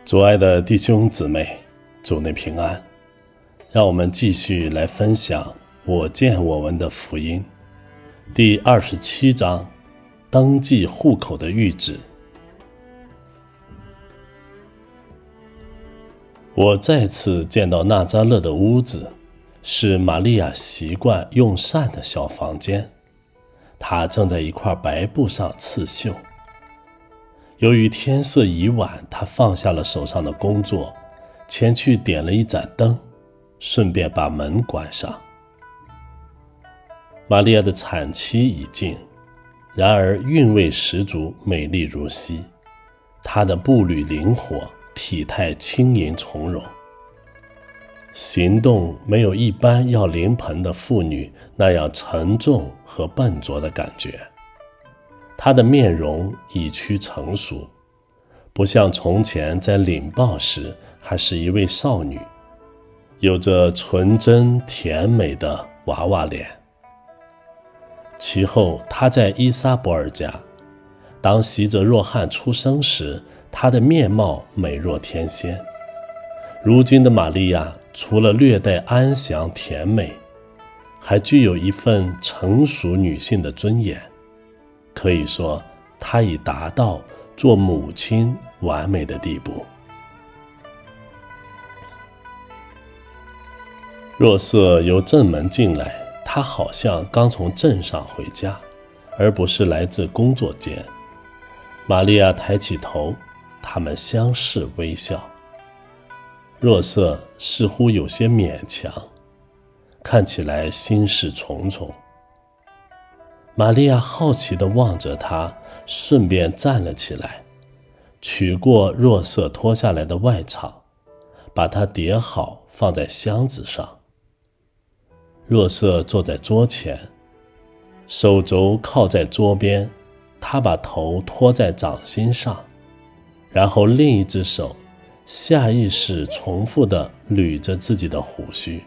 主爱的弟兄姊妹，主内平安。让我们继续来分享我见我闻的福音第27章，登记户口的谕旨。我再次见到纳匝勒的屋子，是玛利亚习惯用膳的小房间，她正在一块白布上刺绣。由于天色已晚，她放下了手上的工作，前去点了一盏灯，顺便把门关上。玛利亚的产期已尽，然而韵味十足，美丽如昔。她的步履灵活，体态轻盈从容，行动没有一般要临盆的妇女那样沉重和笨拙的感觉。她的面容已趋成熟，不像从前在领报时还是一位少女，有着纯真甜美的娃娃脸。其后她在伊撒伯尔家，当洗者若翰出生时，她的面貌美若天仙。如今的玛利亚除了略带安详甜美，还具有一份成熟女性的尊严，可以说她已达到做母亲完美的地步。若瑟由正门进来，他好像刚从镇上回家，而不是来自工作间。玛利亚抬起头，他们相视微笑。若瑟似乎有些勉强，看起来心事重重。玛利亚好奇地望着他，顺便站了起来，取过若瑟脱下来的外氅，把它叠好放在箱子上。若瑟坐在桌前，手肘靠在桌边，他把头托在掌心上，然后另一只手下意识重复地捋着自己的胡须。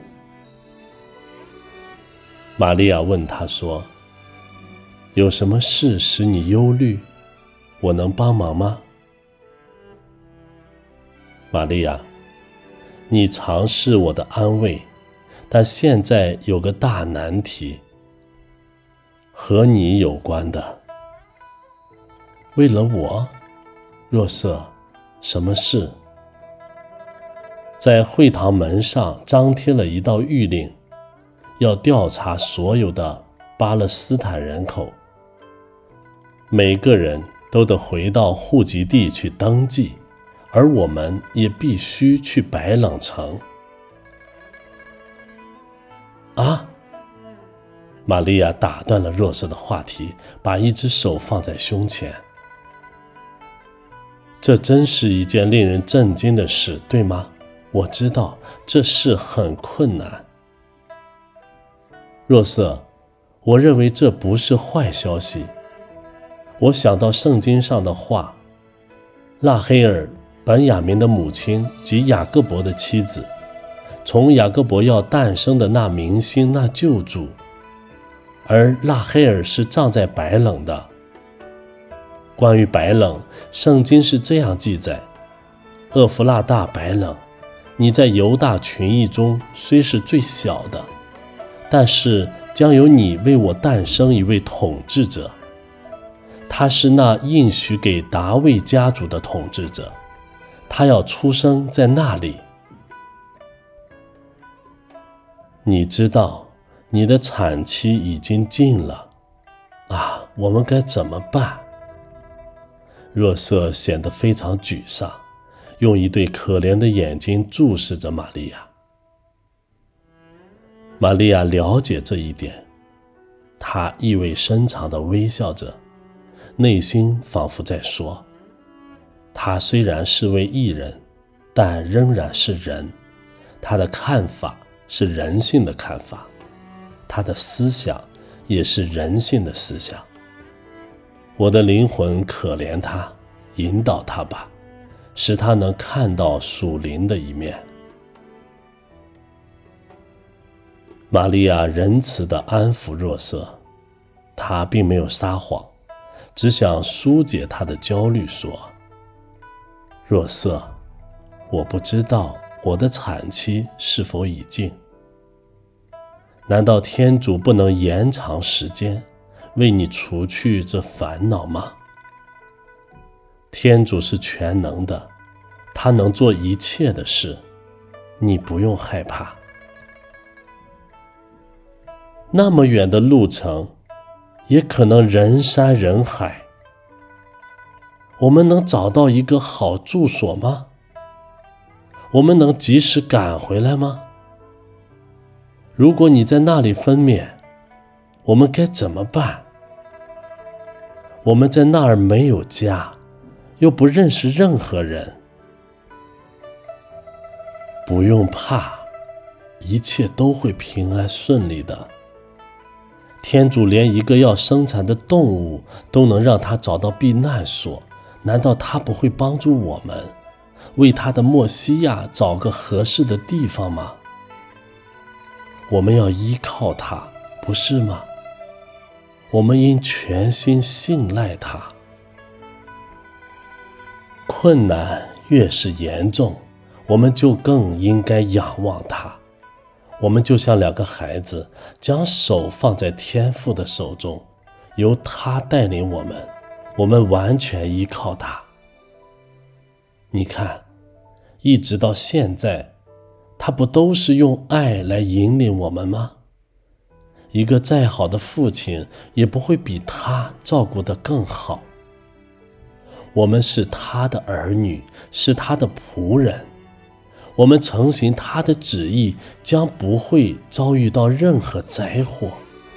玛利亚问他说：有什么事使你忧虑？我能帮忙吗？玛利亚，你常是我的安慰，但现在有个大难题，和你有关的。为了我？若瑟，什么事？在会堂门上张贴了一道谕令，要调查所有的巴勒斯坦人口，每个人都得回到户籍地去登记，而我们也必须去白冷城。啊！玛利亚打断了若瑟的话题，把一只手放在胸前。这真是一件令人震惊的事，对吗？我知道这事很困难。若瑟，我认为这不是坏消息。我想到圣经上的话，拉黑尔，本雅明的母亲及雅各伯的妻子，从雅各伯要诞生的那明星，那救主，而拉黑尔是葬在白冷的。关于白冷，圣经是这样记载：厄弗拉大白冷，你在犹大群裔中虽是最小的，但是将由你为我诞生一位统治者，他是那应许给达味家族的统治者，他要出生在那里。你知道你的产期已经尽了啊，我们该怎么办？若瑟显得非常沮丧，用一对可怜的眼睛注视着玛利亚。玛利亚了解这一点，她意味深长地微笑着，内心仿佛在说：他虽然是位异人，但仍然是人，他的看法是人性的看法，他的思想也是人性的思想。我的灵魂可怜他，引导他吧，使他能看到属灵的一面。玛利亚仁慈地安抚若瑟，她并没有撒谎，只想疏解他的焦虑，说：若瑟， 我不知道我的产期是否已尽。难道天主不能延长时间，为你除去这烦恼吗？天主是全能的，他能做一切的事，你不用害怕。那么远的路程，也可能人山人海，我们能找到一个好住所吗？我们能及时赶回来吗？如果你在那里分娩，我们该怎么办？我们在那儿没有家，又不认识任何人。不用怕，一切都会平安顺利的。天主连一个要生产的动物都能让它找到避难所，难道他不会帮助我们，为他的默西亚找个合适的地方吗？我们要依靠他，不是吗？我们应全心信赖他。困难越是严重，我们就更应该仰望他。我们就像两个孩子，将手放在天父的手中，由他带领我们，我们完全依靠他。你看，一直到现在，他不都是用爱来引领我们吗？一个再好的父亲也不会比他照顾得更好。我们是他的儿女，是他的仆人，我们承行他的旨意，将不会遭遇到任何灾祸。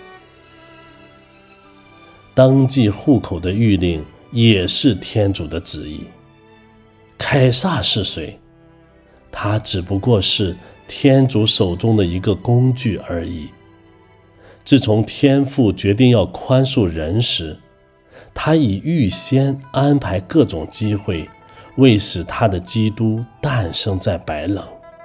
登记户口的谕令也是天主的旨意。凯撒是谁？他只不过是天主手中的一个工具而已。自从天父决定要宽恕人时，他已预先安排各种机会，为使他的基督诞生在白冷。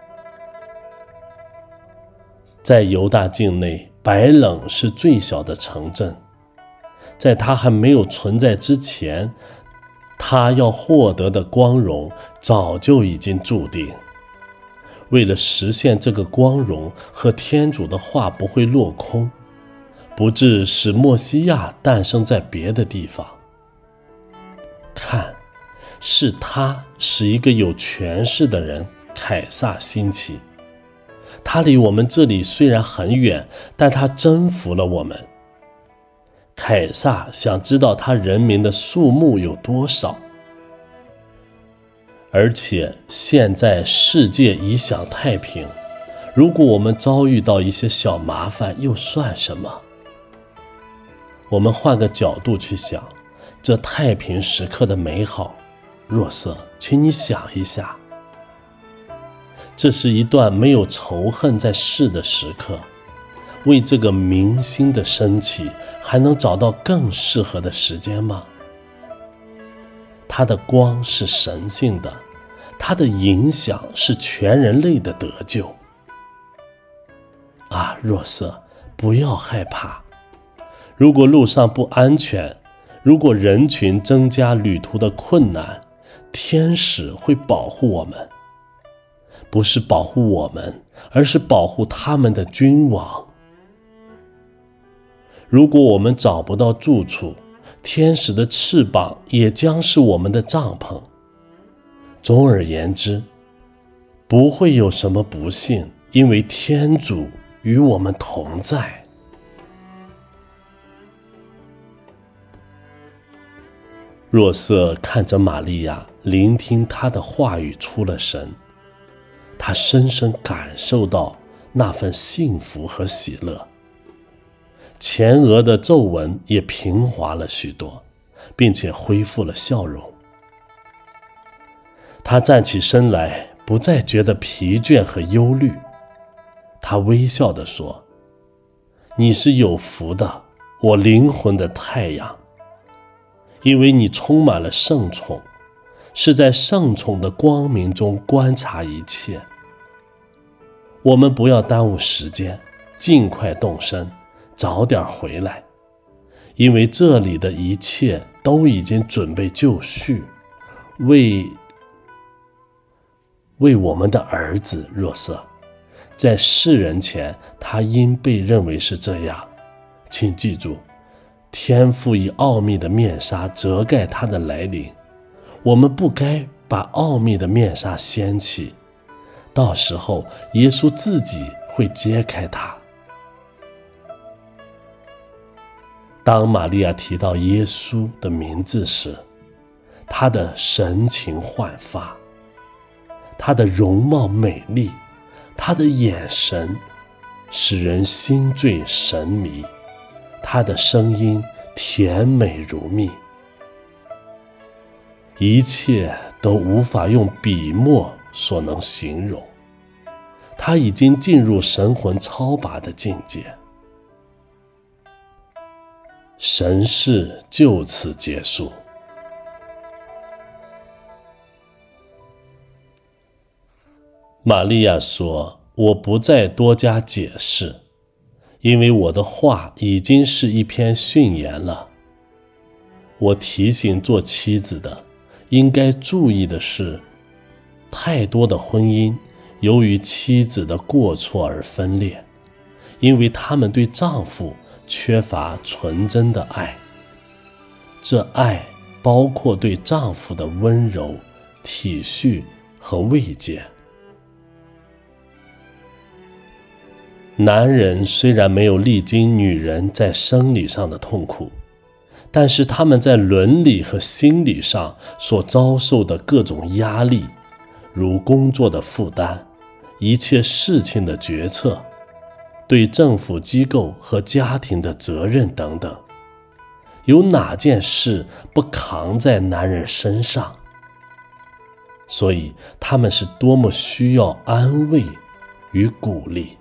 在犹大境内，白冷是最小的城镇，在他还没有存在之前，他要获得的光荣早就已经注定。为了实现这个光荣和天主的话不会落空，不致使默西亚诞生在别的地方。看，是他使一个有权势的人凯撒兴起。他离我们这里虽然很远，但他征服了我们。凯撒想知道他人民的数目有多少，而且现在世界已享太平，如果我们遭遇到一些小麻烦又算什么？我们换个角度去想这太平时刻的美好。若瑟，请你想一下，这是一段没有仇恨在世的时刻，为这个明星的升起还能找到更适合的时间吗？它的光是神性的，它的影响是全人类的得救。啊，若瑟，不要害怕。如果路上不安全，如果人群增加旅途的困难，天使会保护我们。不是保护我们，而是保护他们的君王。如果我们找不到住处，天使的翅膀也将是我们的帐篷。总而言之，不会有什么不幸，因为天主与我们同在。若瑟看着玛利亚，聆听她的话语出了神，他深深感受到那份幸福和喜乐，前额的皱纹也平滑了许多，并且恢复了笑容。他站起身来，不再觉得疲倦和忧虑。他微笑地说：“你是有福的，我灵魂的太阳，因为你充满了圣宠，是在圣宠的光明中观察一切。我们不要耽误时间，尽快动身，早点回来，因为这里的一切都已经准备就绪， 为我们的儿子若瑟。在世人前，他应被认为是这样。请记住，天父以奥秘的面纱遮盖他的来临，我们不该把奥秘的面纱掀起，到时候耶稣自己会揭开它。当玛利亚提到耶稣的名字时，她的神情焕发，她的容貌美丽，她的眼神使人心醉神迷，她的声音甜美如蜜，一切都无法用笔墨所能形容。她已经进入神魂超拔的境界。神事就此结束。玛利亚说：“我不再多加解释，因为我的话已经是一篇训言了。我提醒做妻子的，应该注意的是，太多的婚姻由于妻子的过错而分裂，因为她们对丈夫缺乏纯真的爱。这爱包括对丈夫的温柔、体恤和慰藉。男人虽然没有历经女人在生理上的痛苦，但是他们在伦理和心理上所遭受的各种压力，如工作的负担、一切事情的决策、对政府机构和家庭的责任等等，有哪件事不扛在男人身上？所以他们是多么需要安慰与鼓励。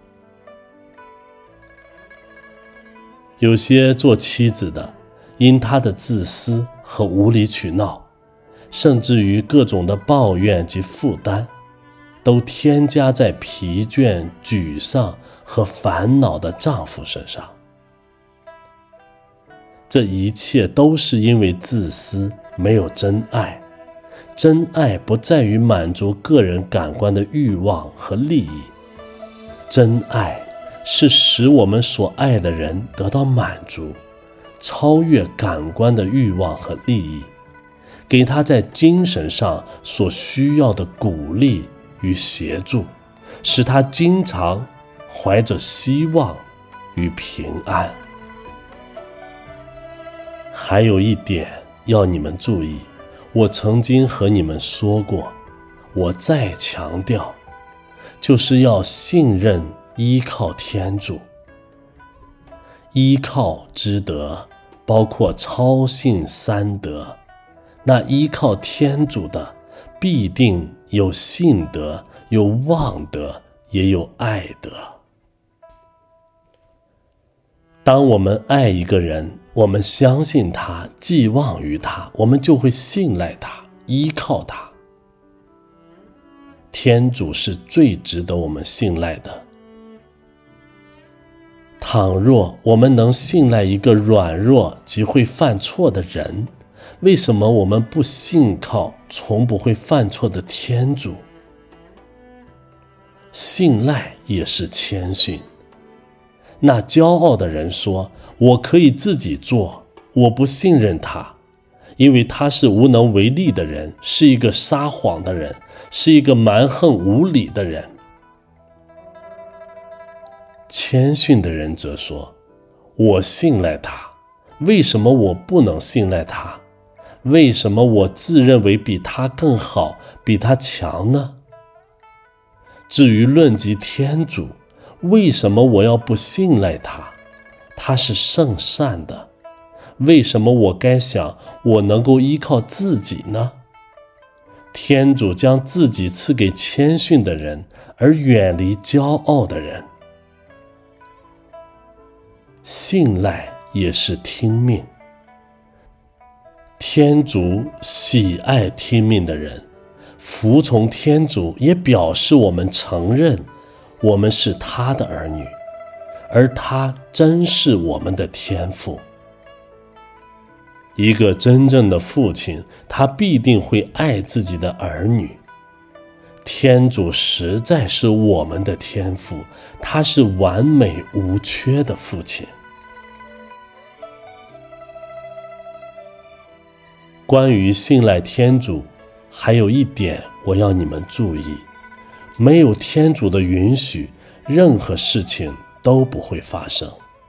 有些做妻子的，因他的自私和无理取闹，甚至于各种的抱怨及负担，都添加在疲倦、沮丧和烦恼的丈夫身上。这一切都是因为自私，没有真爱。真爱不在于满足个人感官的欲望和利益，真爱是使我们所爱的人得到满足，超越感官的欲望和利益，给他在精神上所需要的鼓励与协助，使他经常怀着希望与平安。还有一点要你们注意，我曾经和你们说过，我再强调，就是要信任依靠天主。依靠之德包括超信三德，那依靠天主的必定有信德，有望德，也有爱德。当我们爱一个人，我们相信他，寄望于他，我们就会信赖他，依靠他。天主是最值得我们信赖的。倘若我们能信赖一个软弱及会犯错的人，为什么我们不信靠从不会犯错的天主？信赖也是谦逊。那骄傲的人说，我可以自己做，我不信任他，因为他是无能为力的人，是一个撒谎的人，是一个蛮横无理的人。谦逊的人则说，我信赖他，为什么我不能信赖他？为什么我自认为比他更好，比他强呢？至于论及天主，为什么我要不信赖他？他是圣善的，为什么我该想我能够依靠自己呢？天主将自己赐给谦逊的人，而远离骄傲的人。信赖也是听命。天主喜爱听命的人，服从天主也表示我们承认我们是他的儿女，而他真是我们的天父。一个真正的父亲，他必定会爱自己的儿女。 天主实在是我们的天父，他是完美无缺的父亲。关于信赖天主，还有一点我要你们注意，没有天主的允许，任何事情都不会发生。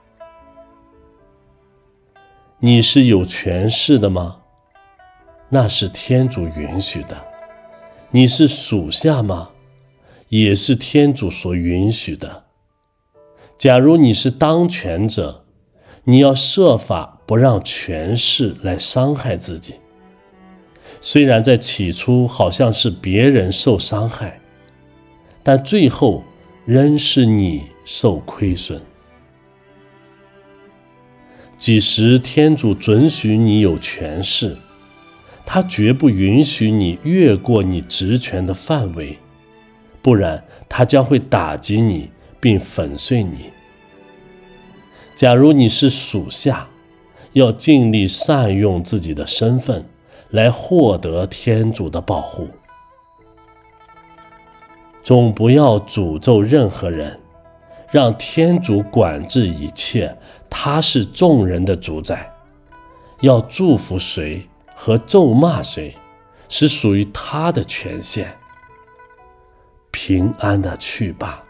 你是有权势的吗？那是天主允许的。你是属下吗？也是天主所允许的。假如你是当权者，你要设法不让权势来伤害自己。虽然在起初好像是别人受伤害，但最后仍是你受亏损。几时天主准许你有权势，他绝不允许你越过你职权的范围，不然他将会打击你并粉碎你。假如你是属下，要尽力善用自己的身份来获得天主的保护。总不要诅咒任何人，让天主管制一切，他是众人的主宰。要祝福谁和咒骂谁，是属于他的权限。平安的去吧。